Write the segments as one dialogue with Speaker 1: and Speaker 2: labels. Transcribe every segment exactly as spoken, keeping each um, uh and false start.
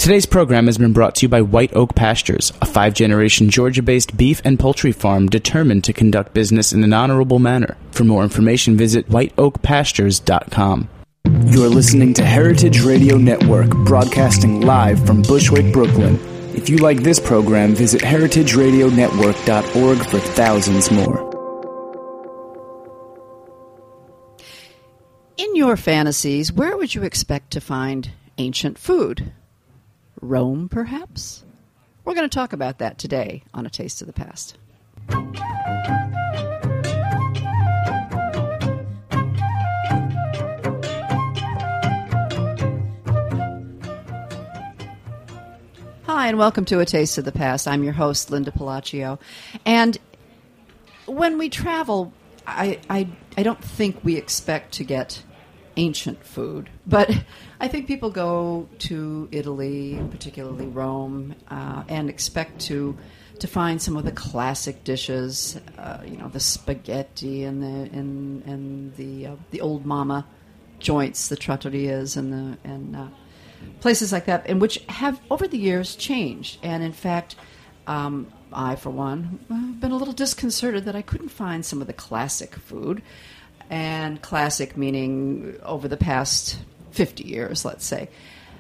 Speaker 1: Today's program has been brought to you by White Oak Pastures, a five-generation Georgia-based beef and poultry farm determined to conduct business in an honorable manner. For more information, visit white oak pastures dot com. You're listening to Heritage Radio Network, broadcasting live from Bushwick, Brooklyn. If you like this program, visit heritage radio network dot org for thousands more.
Speaker 2: In your fantasies, where would you expect to find ancient food? Rome, perhaps? We're going to talk about that today on A Taste of the Past. Hi, and welcome to A Taste of the Past. I'm your host, Linda Palacio. And when we travel, I, I, I don't think we expect to get ancient food, but I think people go to Italy, particularly Rome, uh, and expect to to find some of the classic dishes, uh, you know, the spaghetti and the and and the uh, the old mama joints, the trattorias, and the and uh, places like that, and which have over the years changed. And in fact, um, I, for one, have been a little disconcerted that I couldn't find some of the classic food. And classic meaning over the past fifty years, let's say.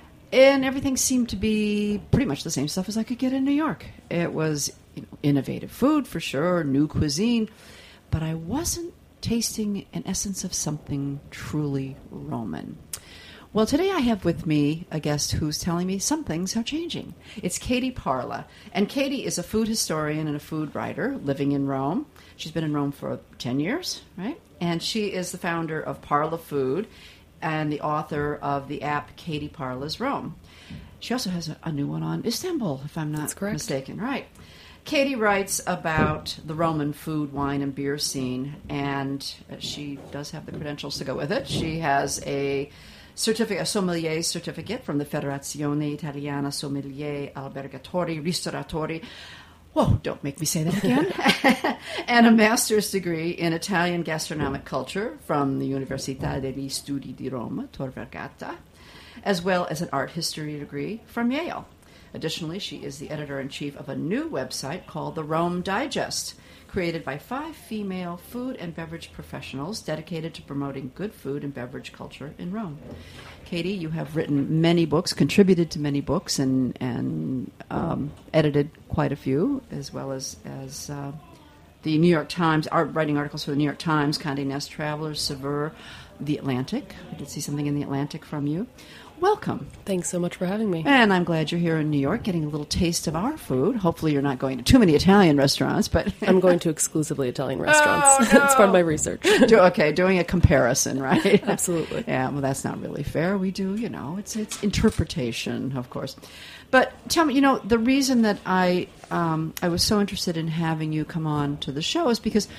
Speaker 2: And everything seemed to be pretty much the same stuff as I could get in New York. It was, you know, innovative food for sure, new cuisine, but I wasn't tasting an essence of something truly Roman. Well, today I have with me a guest who's telling me some things are changing. It's Katie Parla. And Katie is a food historian and a food writer living in Rome. She's been in Rome for ten years, right? And she is the founder of Parla Food and the author of the app Katie Parla's Rome. She also has a, a new one on Istanbul, if I'm not mistaken. Right. Katie writes about the Roman food, wine, and beer scene, and she does have the credentials to go with it. She has a certificate, a sommelier certificate from the Federazione Italiana Sommelier Albergatori Ristoratori. Whoa, don't make me say that again. And a master's degree in Italian gastronomic culture from the Università degli Studi di Roma, Tor Vergata, as well as an art history degree from Yale. Additionally, she is the editor-in-chief of a new website called the Rome Digest, created by five female food and beverage professionals dedicated to promoting good food and beverage culture in Rome. Katie, you have written many books, contributed to many books, and and um, edited quite a few, as well as as uh, the New York Times, art writing articles for the New York Times, Condé Nast Travelers, Saveur, The Atlantic. I did see something in The Atlantic from you. Welcome.
Speaker 3: Thanks so much for having me.
Speaker 2: And I'm glad you're here in New York getting a little taste of our food. Hopefully you're not going to too many Italian restaurants, but...
Speaker 3: I'm going to exclusively Italian restaurants.
Speaker 2: Oh, no.
Speaker 3: That's part of my research.
Speaker 2: Do, okay, doing a comparison, right?
Speaker 3: Absolutely.
Speaker 2: Yeah, well, that's not really fair. We do, you know, it's it's interpretation, of course. But tell me, you know, the reason that I um, I was so interested in having you come on to the show is because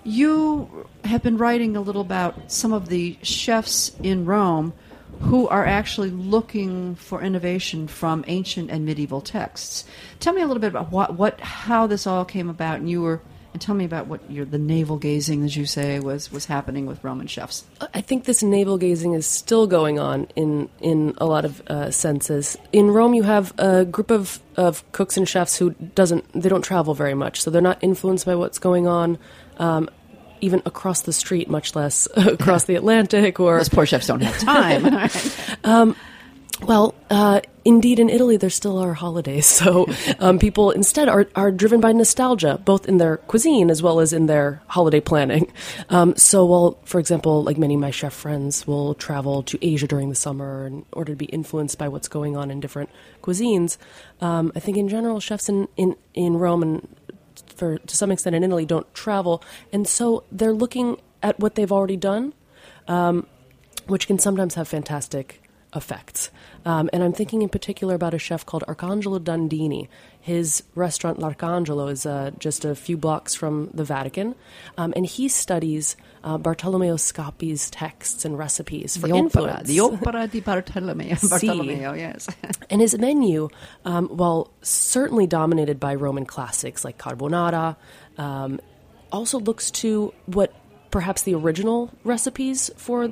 Speaker 2: you have been writing a little about some of the chefs in Rome who are actually looking for innovation from ancient and medieval texts. Tell me a little bit about what, what how this all came about, and you were, and tell me about what your the navel gazing, as you say, was was happening with Roman chefs.
Speaker 3: I think this navel gazing is still going on in in a lot of uh, senses. In Rome, you have a group of, of cooks and chefs who doesn't they don't travel very much, so they're not influenced by what's going on. Um, even across the street, much less across the Atlantic. Or
Speaker 2: those poor chefs don't have time.
Speaker 3: um, well, uh, indeed, in Italy, there still are holidays. So um, people instead are, are driven by nostalgia, both in their cuisine as well as in their holiday planning. Um, so while, for example, like many of my chef friends will travel to Asia during the summer in order to be influenced by what's going on in different cuisines, um, I think in general, chefs in, in, in Rome and for to some extent in Italy don't travel, and so they're looking at what they've already done, um, which can sometimes have fantastic effects. Um, and I'm thinking in particular about a chef called Arcangelo Dandini. His restaurant L'Arcangelo is uh, just a few blocks from the Vatican, um, and he studies uh, Bartolomeo Scappi's texts and recipes for
Speaker 2: the
Speaker 3: influence.
Speaker 2: Opera, the opera di Bartolomeo, Bartolomeo, yes.
Speaker 3: And his menu, um, while certainly dominated by Roman classics like carbonara, um, also looks to what perhaps the original recipes for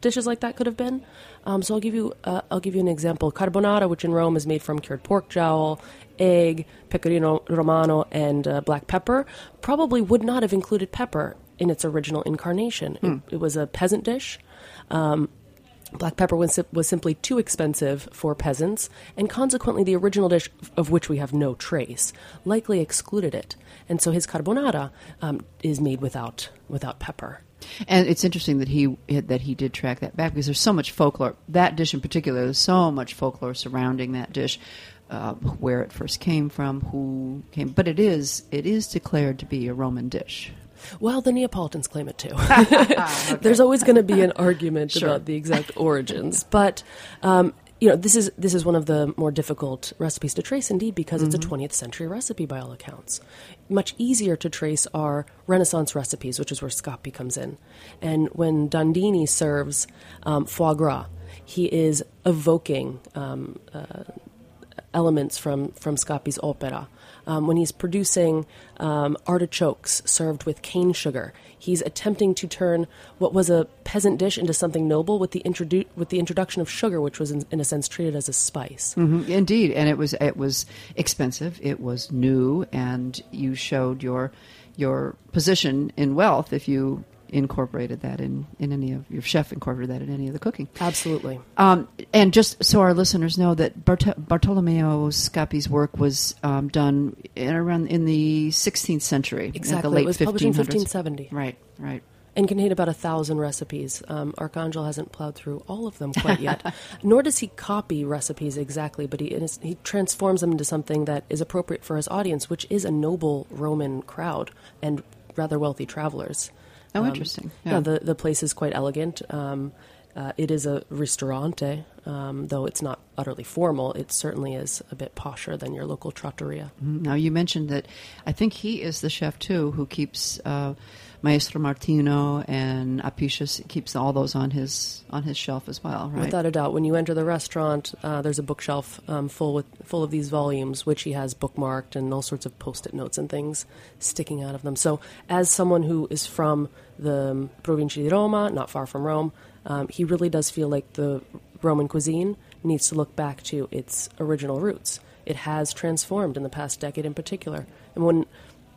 Speaker 3: dishes like that could have been. Um, so I'll give you uh, I'll give you an example. Carbonara, which in Rome is made from cured pork jowl, egg, pecorino romano, and uh, black pepper, probably would not have included pepper in its original incarnation.
Speaker 2: Mm.
Speaker 3: It, it was a peasant dish. Um, Black pepper was, was simply too expensive for peasants, and consequently the original dish, of which we have no trace, likely excluded it. And so his carbonara um, is made without without pepper.
Speaker 2: And it's interesting that he that he did track that back, because there's so much folklore. That dish in particular, there's so much folklore surrounding that dish, uh, where it first came from, who came. But it is it is declared to be a Roman dish.
Speaker 3: Well, the Neapolitans claim it too. Okay. There's always going to be an argument
Speaker 2: Sure.
Speaker 3: about the exact origins, but um, you know, this is this is one of the more difficult recipes to trace, indeed, because mm-hmm. it's a twentieth century recipe by all accounts. Much easier to trace are Renaissance recipes, which is where Scappi comes in. And when Dandini serves um, foie gras, he is evoking um, uh, elements from from Scappi's opera. Um, when he's producing um, artichokes served with cane sugar, he's attempting to turn what was a peasant dish into something noble with the introdu- with the introduction of sugar, which was in, in a sense treated as a spice.
Speaker 2: Mm-hmm. Indeed, and it was it was expensive. It was new, and you showed your your position in wealth if you incorporated that in, in any of your chef incorporated that in any of the cooking.
Speaker 3: Absolutely.
Speaker 2: Um, and just so our listeners know that Bart- Bartolomeo Scappi's work was um, done in around in the sixteenth century.
Speaker 3: Exactly.
Speaker 2: In the late
Speaker 3: it was published in fifteen seventy.
Speaker 2: Right, right.
Speaker 3: And contained about a thousand recipes. Um, Arcangel hasn't plowed through all of them quite yet, nor does he copy recipes exactly, but he he transforms them into something that is appropriate for his audience, which is a noble Roman crowd and rather wealthy travelers.
Speaker 2: Oh,
Speaker 3: um,
Speaker 2: interesting.
Speaker 3: Yeah, yeah the, the place is quite elegant. Um, uh, it is a ristorante, um, though it's not utterly formal. It certainly is a bit posher than your local trattoria.
Speaker 2: Mm-hmm. Now, you mentioned that I think he is the chef, too, who keeps uh, Maestro Martino and Apicius, keeps all those on his on his shelf as well, right?
Speaker 3: Without a doubt. When you enter the restaurant, uh, there's a bookshelf um, full with full of these volumes, which he has bookmarked, and all sorts of post-it notes and things sticking out of them. So as someone who is from the um, Provincia di Roma, not far from Rome, um, he really does feel like the Roman cuisine needs to look back to its original roots. It has transformed in the past decade in particular. And when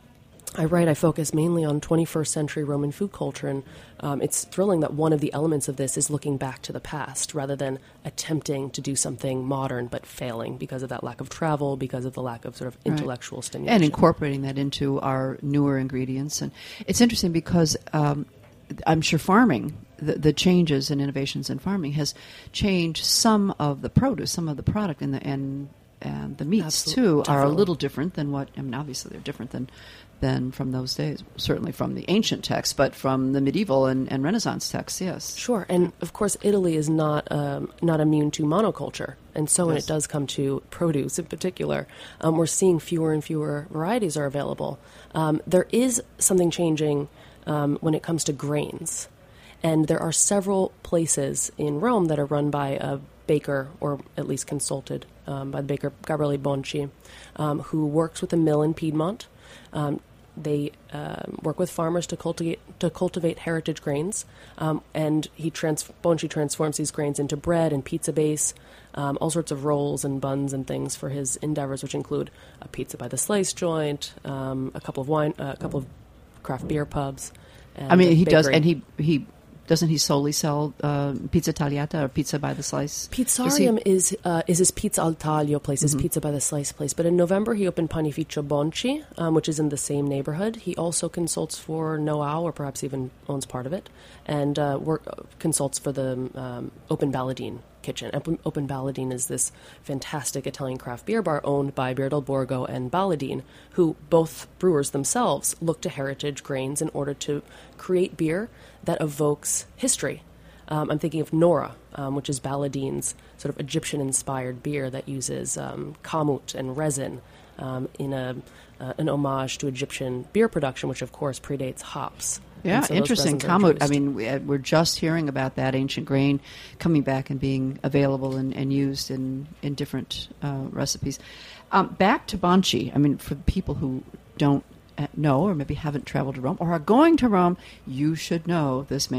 Speaker 3: I write, I focus mainly on twenty-first century Roman food culture, and um, it's thrilling that one of the elements of this is looking back to the past rather than attempting to do something modern but failing because of that lack of travel, because of the lack of sort of intellectual
Speaker 2: right.
Speaker 3: stimulation.
Speaker 2: And incorporating that into our newer ingredients. And it's interesting because um, I'm sure farming, the, the changes and innovations in farming has changed some of the produce, some of the product, and the, and, and the meats,
Speaker 3: Absolutely.
Speaker 2: too,
Speaker 3: Definitely.
Speaker 2: are a little different than what, I mean, obviously they're different than than from those days, certainly from the ancient texts, but from the medieval and, and Renaissance texts, yes.
Speaker 3: Sure, and of course Italy is not um, not immune to monoculture, and so when
Speaker 2: Yes.
Speaker 3: it does come to produce in particular, um, we're seeing fewer and fewer varieties are available. Um, there is something changing um, when it comes to grains, and there are several places in Rome that are run by a baker, or at least consulted um, by the baker Gabriele Bonci, um, who works with a mill in Piedmont. Um, They uh, work with farmers to cultivate to cultivate heritage grains, um, and he trans- Bonci transforms these grains into bread and pizza base, um, all sorts of rolls and buns and things for his endeavors, which include a pizza by the slice joint, um, a couple of wine, uh, a couple of craft beer pubs. And
Speaker 2: I mean,
Speaker 3: a
Speaker 2: he does,
Speaker 3: bakery.
Speaker 2: and he he doesn't he solely sell uh, pizza tagliata or pizza by the slice?
Speaker 3: Pizzarium is uh, is his Pizza al Taglio place, his
Speaker 2: Mhm.
Speaker 3: pizza by the slice place. But in November, he opened Panificio Bonci, um, which is in the same neighborhood. He also consults for Noao, or perhaps even owns part of it, and uh, work, uh, consults for the um, Open Balladine kitchen. Open, Open Balladine is this fantastic Italian craft beer bar owned by Beer del Borgo and Balladine, who both brewers themselves look to heritage grains in order to create beer that evokes history. Um, I'm thinking of Nora, um, which is Balladine's sort of Egyptian-inspired beer that uses um, kamut and resin um, in a uh, an homage to Egyptian beer production, which of course predates hops.
Speaker 2: Yeah,
Speaker 3: And so those
Speaker 2: interesting.
Speaker 3: resins are
Speaker 2: Kamut, I
Speaker 3: introduced.
Speaker 2: mean, we, uh, we're just hearing about that ancient grain coming back and being available and, and used in, in different uh, recipes. Um, back to Bonci, I mean, for people who don't uh, know or maybe haven't traveled to Rome or are going to Rome, you should know this man.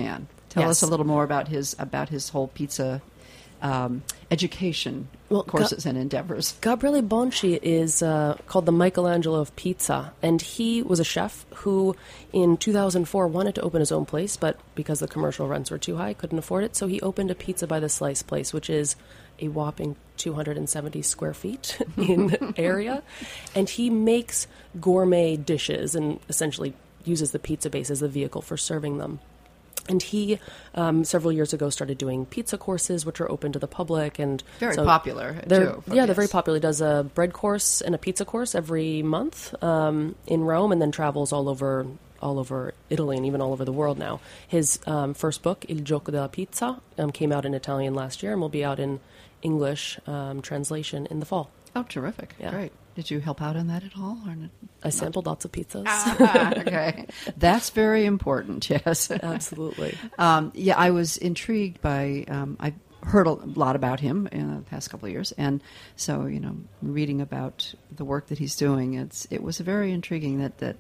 Speaker 2: Tell
Speaker 3: Yes.
Speaker 2: us a little more about his about his whole pizza um, education
Speaker 3: Well,
Speaker 2: courses and endeavors.
Speaker 3: Gabriele Bonci is uh, called the Michelangelo of pizza, and he was a chef who, in two thousand four, wanted to open his own place, but because the commercial rents were too high, couldn't afford it, so he opened a Pizza by the Slice place, which is a whopping two hundred seventy square feet in area, and he makes gourmet dishes and essentially uses the pizza base as the vehicle for serving them. And he, um, several years ago, started doing pizza courses, which are open to the public. And
Speaker 2: Very
Speaker 3: so
Speaker 2: popular,
Speaker 3: they're,
Speaker 2: too.
Speaker 3: Yeah, they're very
Speaker 2: Yes.
Speaker 3: popular. He does a bread course and a pizza course every month um, in Rome, and then travels all over all over Italy and even all over the world now. His um, first book, Il Gioco della Pizza, um, came out in Italian last year and will be out in English um, translation in the fall.
Speaker 2: Oh, terrific.
Speaker 3: Yeah.
Speaker 2: Great. Did you help out on that at all? Or not?
Speaker 3: I sampled lots of pizzas.
Speaker 2: Ah, okay. That's very important, yes.
Speaker 3: Absolutely.
Speaker 2: Um, yeah, I was intrigued by, um, I've heard a lot about him in the past couple of years. And so, you know, reading about the work that he's doing, it's it was very intriguing that, that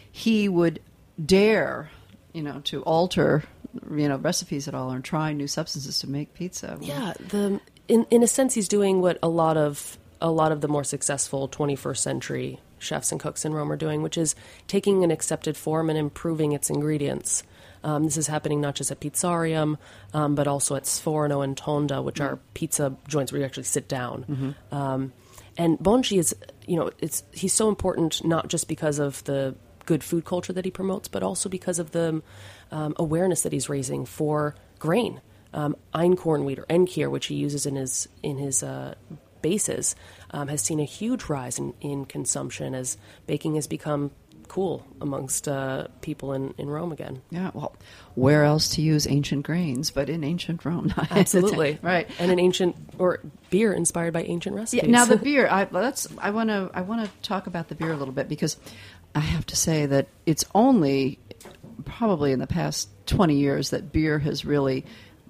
Speaker 2: he would dare, you know, to alter, you know, recipes at all and try new substances to make pizza.
Speaker 3: Yeah, the in in a sense, he's doing what a lot of a lot of the more successful twenty-first century chefs and cooks in Rome are doing, which is taking an accepted form and improving its ingredients. Um, this is happening not just at Pizzarium, um, but also at Sforno and Tonda, which are pizza joints where you actually sit down.
Speaker 2: Mm-hmm.
Speaker 3: Um, and Bonci is, you know, it's he's so important not just because of the good food culture that he promotes, but also because of the um, awareness that he's raising for grain. Um, einkorn wheat or Enkir, which he uses in his in his uh, bases, um, has seen a huge rise in, in consumption as baking has become cool amongst uh, people in, in Rome again.
Speaker 2: Yeah, well, where else to use ancient grains but in ancient Rome?
Speaker 3: Absolutely,
Speaker 2: right.
Speaker 3: And an ancient or beer inspired by ancient recipes.
Speaker 2: Yeah, now the beer. I let's. I want to. I want to talk about the beer a little bit because I have to say that it's only probably in the past twenty years that beer has really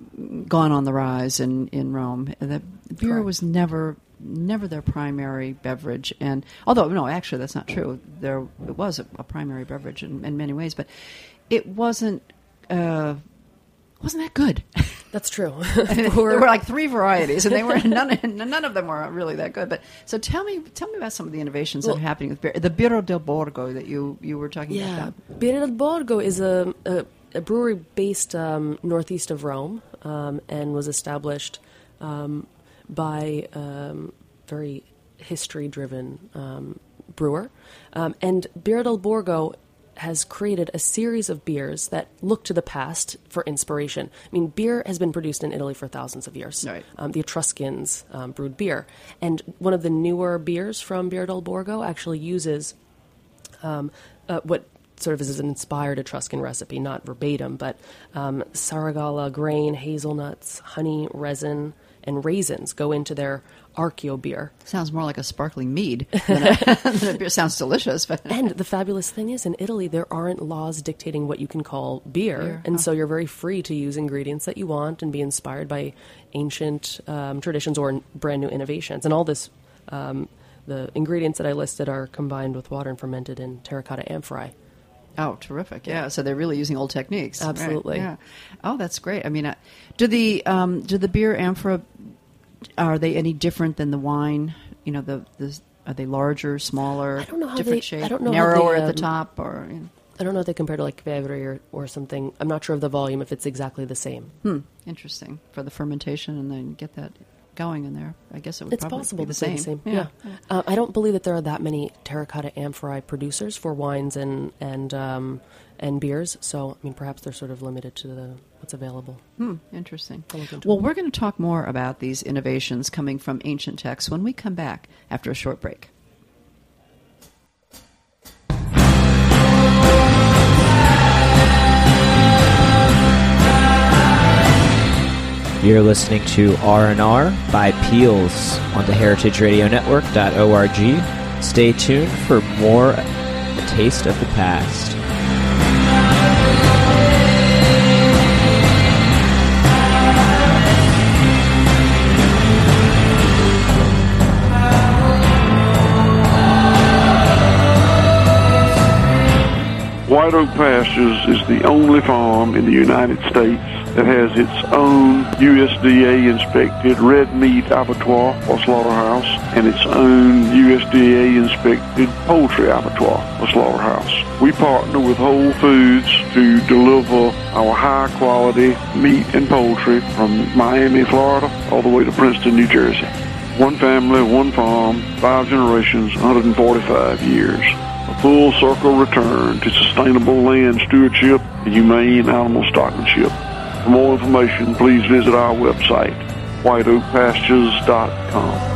Speaker 2: gone on the rise in, in Rome. The beer
Speaker 3: Correct.
Speaker 2: was never never their primary beverage, and although no, actually that's not true. There it was a, a primary beverage in, in many ways, but it wasn't uh, wasn't that good.
Speaker 3: That's true.
Speaker 2: there were like three varieties, and they were none none of them were really that good. But so tell me tell me about some of the innovations
Speaker 3: Well,
Speaker 2: that are happening with beer. The Birra del Borgo that you, you were talking
Speaker 3: Yeah,
Speaker 2: about.
Speaker 3: Birra del Borgo is a, a, a brewery based um, northeast of Rome um, and was established um, by um, very history-driven um, brewer. Um, and Birra del Borgo has created a series of beers that look to the past for inspiration. I mean, beer has been produced in Italy for thousands of years.
Speaker 2: Right.
Speaker 3: Um, the Etruscans um, brewed beer. And one of the newer beers from Birra del Borgo actually uses um, uh, what sort of is an inspired Etruscan recipe, not verbatim, but um, Saragala grain, hazelnuts, honey, resin, and raisins go into their Archeo beer.
Speaker 2: Sounds more like a sparkling mead than a, than a beer. Sounds delicious, but
Speaker 3: And the fabulous thing is, in Italy, there aren't laws dictating what you can call beer.
Speaker 2: Beer,
Speaker 3: and
Speaker 2: huh.
Speaker 3: so you're very free to use ingredients that you want and be inspired by ancient um, traditions or brand new innovations. And all this, um, the ingredients that I listed are combined with water and fermented in terracotta amphorae.
Speaker 2: oh, terrific! Yeah, so they're really using old techniques. Right,
Speaker 3: Absolutely.
Speaker 2: yeah. Oh, that's great. I mean, uh, do the um, do the beer amphora, are they any different than the wine? You know, the, the are they larger, smaller,
Speaker 3: I don't know how
Speaker 2: different
Speaker 3: they-
Speaker 2: shape,
Speaker 3: I don't know how
Speaker 2: narrower
Speaker 3: they,
Speaker 2: at the
Speaker 3: um,
Speaker 2: top, or you know.
Speaker 3: I don't know if they compare to like Vevri or, or something. I'm not sure of the volume, if it's exactly the same.
Speaker 2: Hmm, interesting for the fermentation and then get that going in there. I guess it would
Speaker 3: It's
Speaker 2: probably
Speaker 3: possible
Speaker 2: be the
Speaker 3: that they're
Speaker 2: same.
Speaker 3: the same. Yeah. Uh, I don't believe that there are that many terracotta amphorae producers for wines and and um, and beers. So I mean, perhaps they're sort of limited to the what's available.
Speaker 2: Hmm, interesting.
Speaker 3: I'll look into
Speaker 2: Well,
Speaker 3: it.
Speaker 2: we're going to talk more about these innovations coming from ancient texts when we come back after a short break.
Speaker 4: You're listening to R and R by Peels on the heritage radio network dot org. Stay tuned for more A Taste of the Past.
Speaker 5: White Oak Pastures is the only farm in the United States that has its own U S D A-inspected red meat abattoir or slaughterhouse and its own U S D A-inspected poultry abattoir or slaughterhouse. We partner with Whole Foods to deliver our high-quality meat and poultry from Miami, Florida, all the way to Princeton, New Jersey. One family, one farm, five generations, one hundred forty-five years. A full circle return to sustainable land stewardship and humane animal stockmanship. For more information, please visit our website, white oak pastures dot com.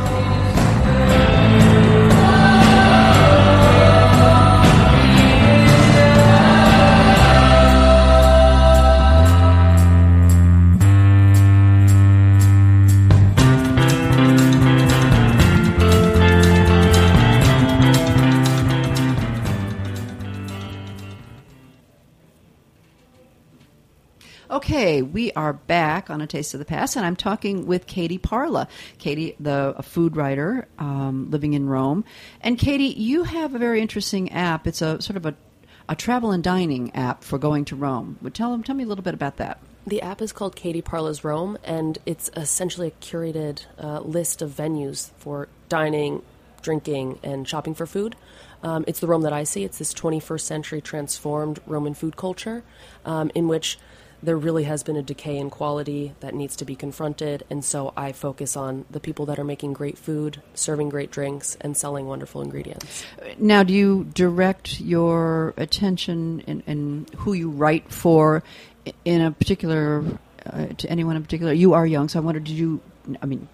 Speaker 2: Okay, we are back on A Taste of the Past, and I'm talking with Katie Parla. Katie, the a food writer um, living in Rome. And Katie, you have a very interesting app. It's a sort of a, a travel and dining app for going to Rome. Would tell tell me a little bit about that.
Speaker 3: The app is called Katie Parla's Rome, and it's essentially a curated uh, list of venues for dining, drinking, and shopping for food. Um, it's the Rome that I see. It's this twenty-first century transformed Roman food culture um, in which there really has been a decay in quality that needs to be confronted, and so I focus on the people that are making great food, serving great drinks, and selling wonderful ingredients.
Speaker 2: Now, do you direct your attention in, in who you write for in a particular, uh, to anyone in particular? You are young, so I wondered, did you, I mean,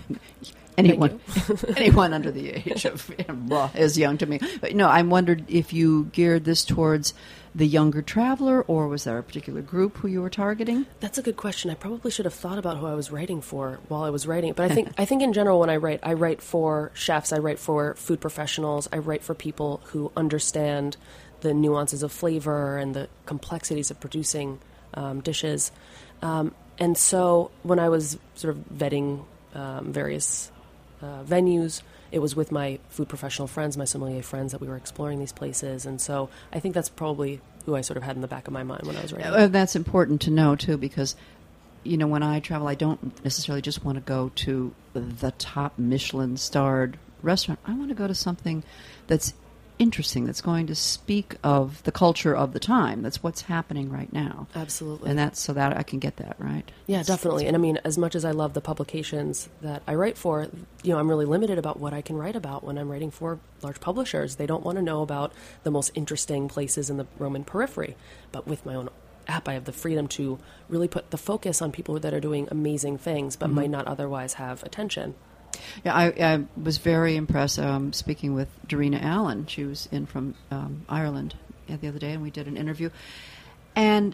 Speaker 2: anyone anyone under the age of, well, is young to me. But no, I wondered if you geared this towards the younger traveler, or was there a particular group who you were targeting?
Speaker 3: That's a good question. I probably should have thought about who I was writing for while I was writing. But I think I think in general when I write, I write for chefs, I write for food professionals, I write for people who understand the nuances of flavor and the complexities of producing um, dishes. Um, and so when I was sort of vetting um, various uh, venues, it was with my food professional friends, my sommelier friends, that we were exploring these places. And so I think that's probably who I sort of had in the back of my mind when I was writing.
Speaker 2: Uh, that's important to know, too, because, you know, when I travel, I don't necessarily just want to go to the top Michelin-starred restaurant. I want to go to something that's interesting, that's going to speak of the culture of the time. That's what's happening right now.
Speaker 3: Absolutely.
Speaker 2: And that's so that I can get that, right?
Speaker 3: Yeah, definitely. And I mean, as much as I love the publications that I write for, you know, I'm really limited about what I can write about when I'm writing for large publishers. They don't want to know about the most interesting places in the Roman periphery. But with my own app, I have the freedom to really put the focus on people that are doing amazing things but mm-hmm. might not otherwise have attention.
Speaker 2: Yeah, I, I was very impressed um, speaking with Darina Allen. She was in from um, Ireland the other day, and we did an interview. And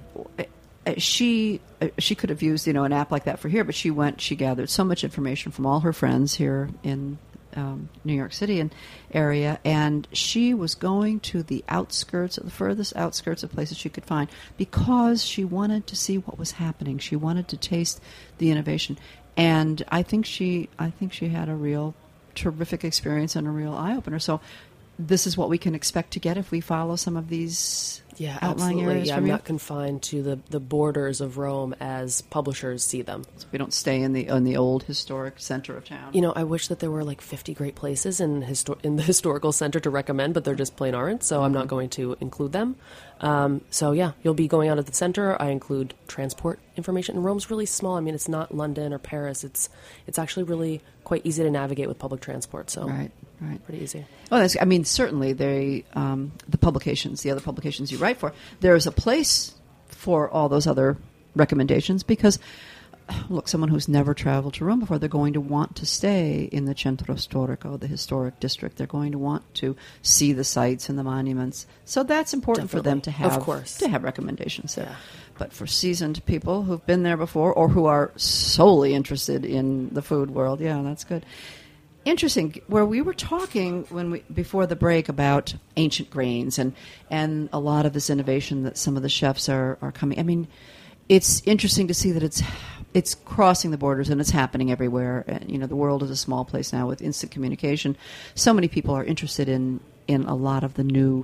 Speaker 2: she she could have used, you know, an app like that for here, but she went. She gathered so much information from all her friends here in um, New York City and area, and she was going to the outskirts, the furthest outskirts of places she could find, because she wanted to see what was happening. She wanted to taste the innovation. And I think she, I think she had a real terrific experience and a real eye opener. So, this is what we can expect to get if we follow some of these
Speaker 3: yeah,
Speaker 2: outlying
Speaker 3: absolutely.
Speaker 2: areas.
Speaker 3: Yeah,
Speaker 2: from
Speaker 3: I'm
Speaker 2: you?
Speaker 3: not confined to the, the borders of Rome as publishers see them.
Speaker 2: So we don't stay in the in the old historic center of town.
Speaker 3: You know, I wish that there were like fifty great places in histo- in the historical center to recommend, but there just plain aren't. So mm-hmm. I'm not going to include them. Um, so yeah, you'll be going out of the center. I include transport information. And Rome's really small. I mean, it's not London or Paris. It's it's actually really quite easy to navigate with public transport. So
Speaker 2: right, right,
Speaker 3: pretty easy.
Speaker 2: Oh, that's. I mean, certainly they um, the publications, the other publications you write for, there is a place for all those other recommendations because. Look, someone who's never traveled to Rome before, they're going to want to stay in the Centro Storico, the historic district. They're going to want to see the sites and the monuments. So that's important
Speaker 3: Definitely.
Speaker 2: for them to have,
Speaker 3: of course.
Speaker 2: to have recommendations there.
Speaker 3: Yeah.
Speaker 2: But for seasoned people who've been there before or who are solely interested in the food world, yeah, that's good. Interesting, where we were talking when we before the break about ancient grains and, and a lot of this innovation that some of the chefs are, are coming. I mean, it's interesting to see that it's it's crossing the borders and it's happening everywhere. And, you know, the world is a small place now with instant communication. So many people are interested in, in a lot of the new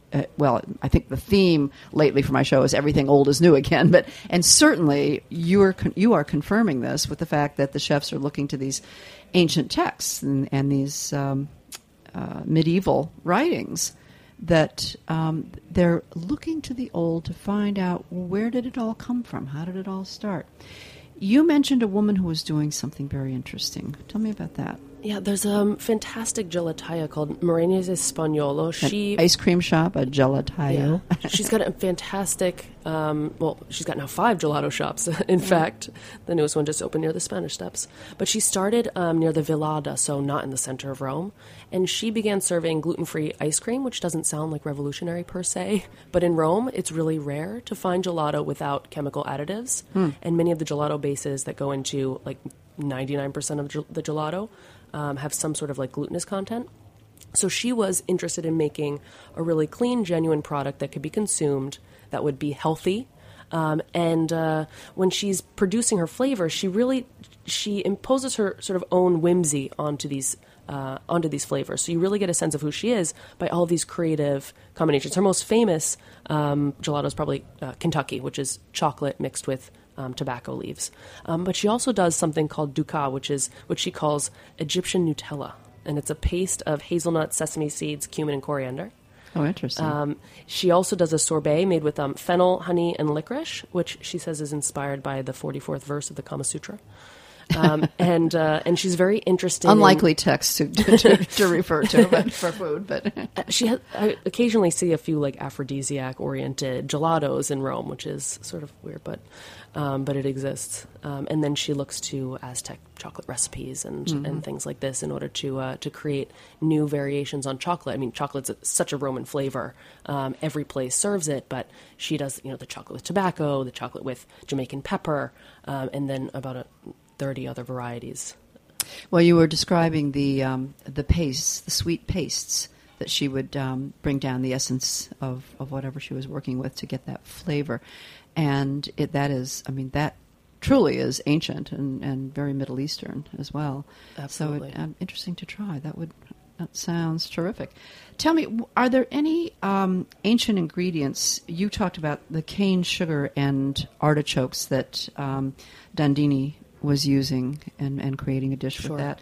Speaker 2: uh, well, I think the theme lately for my show is everything old is new again. But and certainly you are con- you are confirming this with the fact that the chefs are looking to these ancient texts and, and these um, uh, medieval writings. That um, they're looking to the old to find out where did it all come from? How did it all start? You mentioned a woman who was doing something very interesting. Tell me about that.
Speaker 3: Yeah, there's a um, fantastic gelataia called Morenes Españolo. She
Speaker 2: An ice cream shop, a gelataio.
Speaker 3: Yeah. She's got a fantastic, um, well, she's got now five gelato shops, in yeah. fact. The newest one just opened near the Spanish Steps. But she started um, near the Villada, so not in the center of Rome. And she began serving gluten-free ice cream, which doesn't sound like revolutionary per se. But in Rome, it's really rare to find gelato without chemical additives. Hmm. And many of the gelato bases that go into like ninety-nine percent of gel- the gelato Um, have some sort of like glutinous content. So she was interested in making a really clean, genuine product that could be consumed, that would be healthy. Um, and uh, when she's producing her flavors, she really she imposes her sort of own whimsy onto these uh, onto these flavors. So you really get a sense of who she is by all these creative combinations. Her most famous um, gelato is probably uh, Kentucky, which is chocolate mixed with Um, tobacco leaves. Um, but she also does something called dukkha, which is what she calls Egyptian Nutella. And it's a paste of hazelnut, sesame seeds, cumin, and coriander.
Speaker 2: Oh, interesting.
Speaker 3: Um, she also does a sorbet made with um, fennel, honey, and licorice, which she says is inspired by the forty-fourth verse of the Kama Sutra. Um, and uh, and she's very interested.
Speaker 2: Unlikely
Speaker 3: in,
Speaker 2: text to, to, to refer to, but for food. But
Speaker 3: she has, I occasionally see a few like aphrodisiac-oriented gelatos in Rome, which is sort of weird, but um, but it exists. Um, and then she looks to Aztec chocolate recipes and, mm-hmm. and things like this in order to uh, to create new variations on chocolate. I mean, chocolate's such a Roman flavor. Um, every place serves it, but she does you know the chocolate with tobacco, the chocolate with Jamaican pepper, um, and then about a thirty other varieties.
Speaker 2: Well, you were describing the um, the pastes, the sweet pastes that she would um, bring down the essence of, of whatever she was working with to get that flavor. And it, that is, I mean, that truly is ancient and, and very Middle Eastern as well.
Speaker 3: Absolutely.
Speaker 2: So it, um, interesting to try. That would that sounds terrific. Tell me, are there any um, ancient ingredients? You talked about the cane sugar and artichokes that um, Dandini was using and, and creating a dish
Speaker 3: sure.
Speaker 2: with that.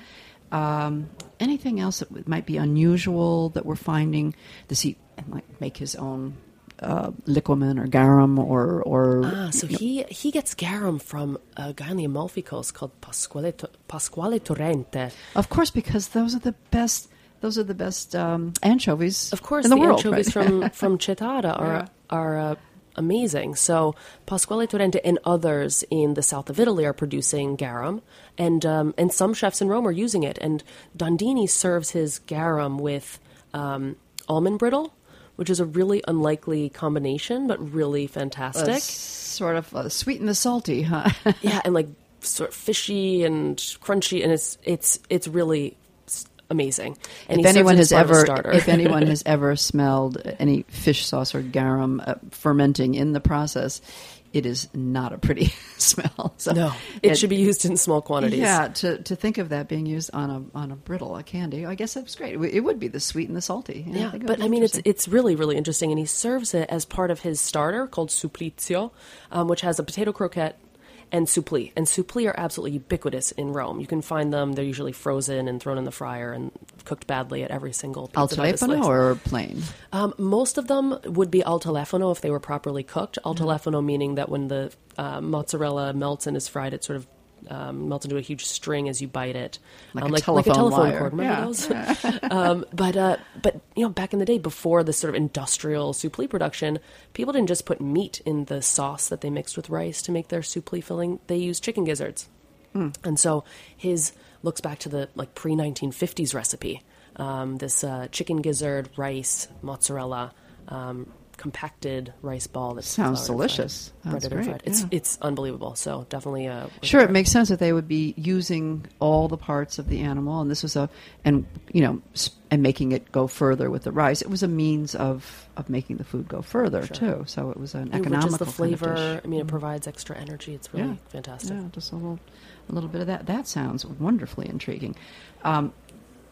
Speaker 2: Um, anything else that might be unusual that we're finding? Does he like make his own uh, liquamen or garum or or?
Speaker 3: Ah, so he he gets garum from a guy on the Amalfi Coast called Pasquale Pasquale Torrente.
Speaker 2: Of course, because those are the best. Those are the best um, anchovies.
Speaker 3: Of course,
Speaker 2: in the,
Speaker 3: the
Speaker 2: world,
Speaker 3: anchovies
Speaker 2: right?
Speaker 3: from from Cetada are
Speaker 2: yeah.
Speaker 3: are. Uh, amazing. So Pasquale Torrente and others in the south of Italy are producing garum, and um, and some chefs in Rome are using it. And Dandini serves his garum with um, almond brittle, which is a really unlikely combination, but really fantastic.
Speaker 2: Uh, sort of uh, sweet and the salty, huh?
Speaker 3: Yeah, and like sort of fishy and crunchy, and it's it's it's really amazing. And
Speaker 2: if anyone has ever,
Speaker 3: starter.
Speaker 2: if anyone has ever smelled any fish sauce or garum uh, fermenting in the process, it is not a pretty smell. So
Speaker 3: no, it,
Speaker 2: it
Speaker 3: should be used in small quantities.
Speaker 2: Yeah, to to think of that being used on a on a brittle, a candy, I guess that's great. It would be the sweet and the salty.
Speaker 3: Yeah,
Speaker 2: I think
Speaker 3: but I mean, it's it's really really interesting, and he serves it as part of his starter called supplizio, um, which has a potato croquette and suppli. And suppli are absolutely ubiquitous in Rome. You can find them. They're usually frozen and thrown in the fryer and cooked badly at every single pizza.
Speaker 2: Al telefono or plain?
Speaker 3: Um, most of them would be al telefono if they were properly cooked. Al telefono meaning that when the uh, mozzarella melts and is fried, it sort of um, melts into a huge string as you bite it,
Speaker 2: like,
Speaker 3: um,
Speaker 2: a,
Speaker 3: like,
Speaker 2: telephone
Speaker 3: like a telephone
Speaker 2: wire.
Speaker 3: cord. Remember
Speaker 2: yeah.
Speaker 3: those? um, but uh, but you know, back in the day, before the sort of industrial suppli production, people didn't just put meat in the sauce that they mixed with rice to make their suppli filling. They used chicken gizzards, mm. and so his looks back to the like pre nineteen fifties recipe. Um, this uh, chicken gizzard, rice, mozzarella. Um, compacted rice ball that
Speaker 2: sounds delicious.
Speaker 3: Fried,
Speaker 2: That's great.
Speaker 3: Fried. It's
Speaker 2: yeah.
Speaker 3: it's unbelievable. So definitely, uh,
Speaker 2: sure, it makes sense that they would be using all the parts of the animal, and this was a and you know and making it go further with the rice. It was a means of, of making the food go further
Speaker 3: sure.
Speaker 2: too. So it was an
Speaker 3: it
Speaker 2: economical
Speaker 3: the flavor.
Speaker 2: Kind of dish.
Speaker 3: I mean, it
Speaker 2: mm.
Speaker 3: provides extra energy. It's really
Speaker 2: yeah.
Speaker 3: fantastic.
Speaker 2: Yeah, just a little a little bit of that. That sounds wonderfully intriguing. Um,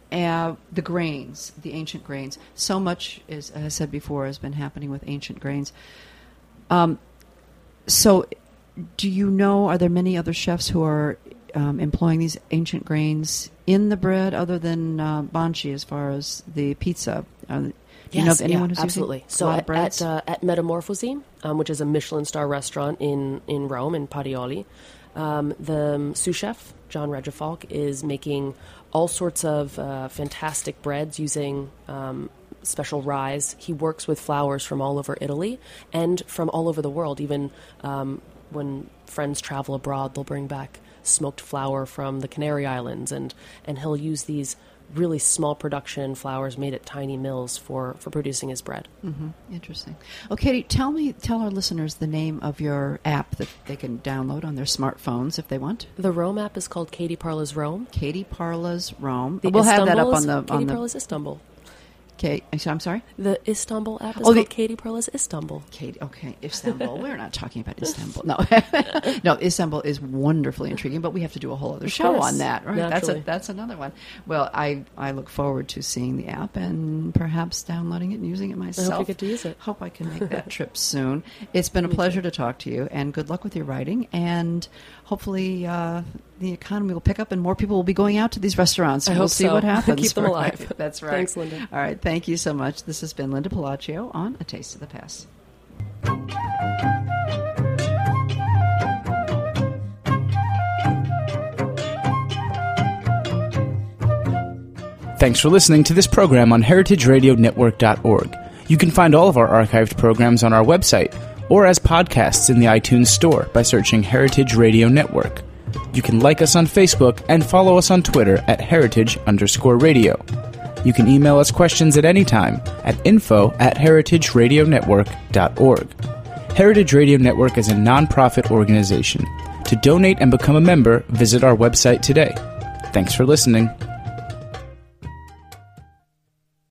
Speaker 2: uh, the grains, the ancient grains. So much, is, as I said before, has been happening with ancient grains. Um, so, do you know, are there many other chefs who are um, employing these ancient grains in the bread other than uh, Banchi as far as the pizza? Uh, do
Speaker 3: Yes,
Speaker 2: you know of anyone
Speaker 3: yeah,
Speaker 2: who's
Speaker 3: absolutely.
Speaker 2: using
Speaker 3: So
Speaker 2: a lot
Speaker 3: at
Speaker 2: of breads?
Speaker 3: at, uh, at Metamorphosi, um, which is a Michelin star restaurant in, in Rome, in Parioli, um, the um, sous chef, John Regifalk, is making all sorts of uh, fantastic breads using um, special rye. He works with flours from all over Italy and from all over the world. Even um, when friends travel abroad, they'll bring back smoked flour from the Canary Islands, and, and he'll use these really small production flours made at tiny mills for, for producing his bread.
Speaker 2: Mm-hmm. Interesting. Oh, Katie, tell me, tell our listeners the name of your app that they can download on their smartphones if they want.
Speaker 3: The Rome app is called Katie Parla's Rome.
Speaker 2: Katie Parla's Rome.
Speaker 3: The
Speaker 2: We'll have that up
Speaker 3: Istanbul
Speaker 2: on
Speaker 3: is
Speaker 2: the
Speaker 3: Katie
Speaker 2: on the.
Speaker 3: Parla's Istanbul.
Speaker 2: Kate, I'm sorry.
Speaker 3: The Istanbul app is
Speaker 2: Oh,
Speaker 3: called
Speaker 2: the-
Speaker 3: Katie Parla's Istanbul.
Speaker 2: Katie, okay, Istanbul. We're not talking about Istanbul. No, no, Istanbul is wonderfully intriguing, but we have to do a whole other
Speaker 3: Of
Speaker 2: show
Speaker 3: course.
Speaker 2: on that, right? That's a,
Speaker 3: Naturally.
Speaker 2: that's another one. Well, I, I look forward to seeing the app and perhaps downloading it and using it myself.
Speaker 3: you get to use it.
Speaker 2: Hope I can make that trip soon. It's been a pleasure to talk to you, and good luck with your writing. And hopefully, uh, the economy will pick up, and more people will be going out to these restaurants.
Speaker 3: I
Speaker 2: we'll
Speaker 3: hope
Speaker 2: see
Speaker 3: so.
Speaker 2: what happens.
Speaker 3: Keep them
Speaker 2: Right.
Speaker 3: alive.
Speaker 2: That's right.
Speaker 3: Thanks, Linda.
Speaker 2: All right. Thank you so much. This has been Linda Palacio on A Taste of the Past.
Speaker 1: Thanks for listening to this program on heritage radio network dot org. You can find all of our archived programs on our website or as podcasts in the iTunes Store by searching Heritage Radio Network. You can like us on Facebook and follow us on Twitter at heritage underscore radio. You can email us questions at any time at info at heritage radio network dot org. Heritage Radio Network is a nonprofit organization. To donate and become a member, visit our website today. Thanks for listening.